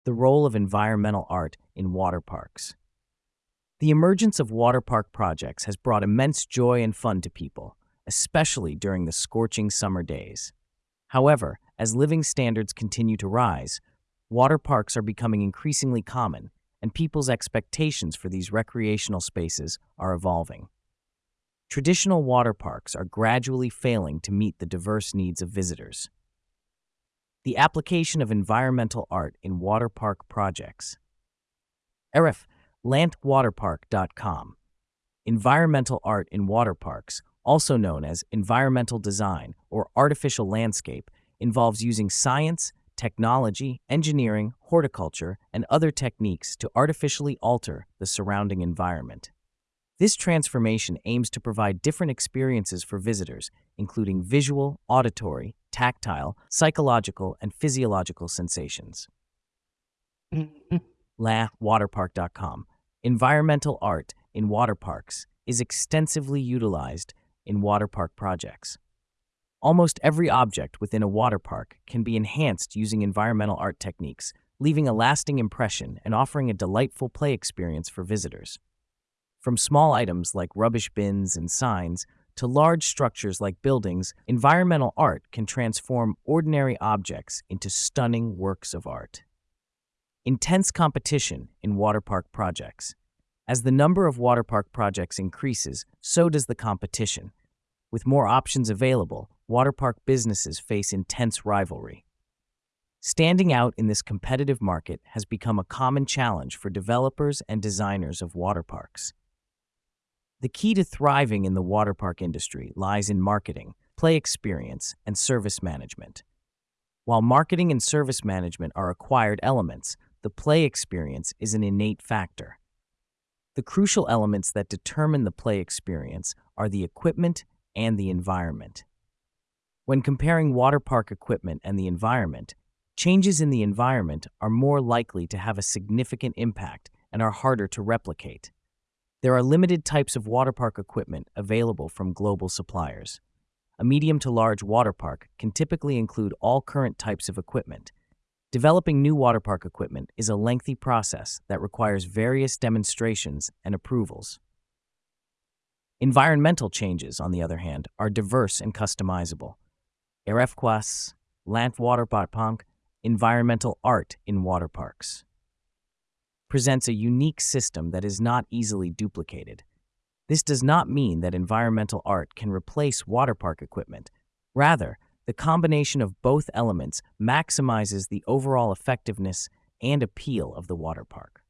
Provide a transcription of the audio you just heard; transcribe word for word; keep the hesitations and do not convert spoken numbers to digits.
The role of environmental art in water parks. The emergence of water park projects has brought immense joy and fun to people, especially during the scorching summer days. However, as living standards continue to rise, water parks are becoming increasingly common, and people's expectations for these recreational spaces are evolving. Traditional water parks are gradually failing to meet the diverse needs of visitors. The application of environmental art in water park projects. R F lant water park dot com. Environmental art in water parks, also known as environmental design or artificial landscape, involves using science, technology, engineering, horticulture, and other techniques to artificially alter the surrounding environment. This transformation aims to provide different experiences for visitors, including visual, auditory, tactile, psychological, and physiological sensations. lant water park dot com. Environmental art in water parks is extensively utilized in water park projects. Almost every object within a water park can be enhanced using environmental art techniques, leaving a lasting impression and offering a delightful play experience for visitors. From small items like rubbish bins and signs to large structures like buildings, environmental art can transform ordinary objects into stunning works of art. Intense competition in water park projects. As the number of water park projects increases, so does the competition. With more options available, water park businesses face intense rivalry. Standing out in this competitive market has become a common challenge for developers and designers of water parks. The key to thriving in the water park industry lies in marketing, play experience, and service management. While marketing and service management are acquired elements, the play experience is an innate factor. The crucial elements that determine the play experience are the equipment and the environment. When comparing water park equipment and the environment, changes in the environment are more likely to have a significant impact and are harder to replicate. There are limited types of water park equipment available from global suppliers. A medium to large water park can typically include all current types of equipment. Developing new water park equipment is a lengthy process that requires various demonstrations and approvals. Environmental changes, on the other hand, are diverse and customizable. Erefquas, lant water park, environmental art in water parks, presents a unique system that is not easily duplicated. This does not mean that environmental art can replace water park equipment. Rather, the combination of both elements maximizes the overall effectiveness and appeal of the water park.